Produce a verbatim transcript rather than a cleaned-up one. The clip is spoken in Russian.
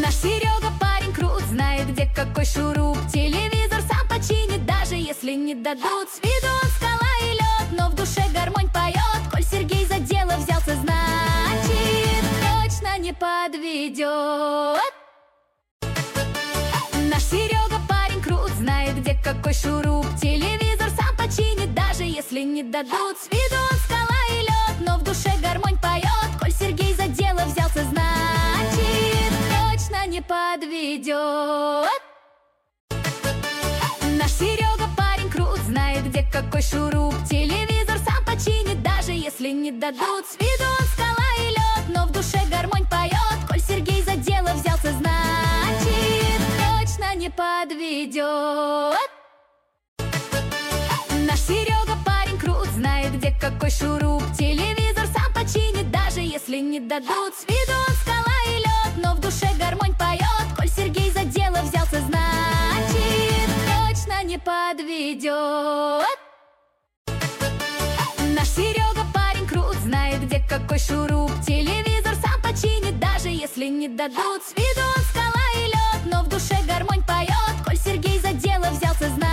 Наш Серега парень крут, знает, где какой шуруп. Телевизор сам починит, даже если не дадут. С виду он скала и лед, но в душе гармонь поет. Коль Сергей за дело взялся, значит, точно не подведет. Наш Серега парень крут, знает, где какой шуруп. Телевизор сам починит, даже если не дадут. С виду он скала и лед, но в душе гармонь поет. Коль Сергей за дело взялся, значит, точно не подведет. Наш Серега парень крут, знает, где какой шуруп. Телевизор сам починит, даже если не дадут. С виду он скала и лед, но в душе гармонь поет. Коль Сергей за дело взялся, значит, точно не подведет. Наш Серега парень крут, знает, где какой шуруп. Телевизор сам починит, даже если не дадут. С виду он скала и лед, но в душе гармонь поет. Коль Сергей за дело взялся, значит, точно не подведет. Наш Серега парень крут, знает, где какой шуруп. Телевизор сам починит, даже если не дадут. С виду он скала и лед, но в душе гармонь поет. Коль Сергей за дело взялся, значит, точно не подведет. Наш Серега парень крут, знает, где какой шуруп. Телевизор сам починит, даже если не дадут. С виду он скала и лед, но в душе гармонь поет. Коль Сергей за дело взялся, значит, точно не подведет. Наш Серега парень крут, знает, где какой шуруп. Телевизор сам починит, даже если не дадут. С виду он скала и лед, но в душе гармонь поет. Коль Сергей за дело взялся, значит,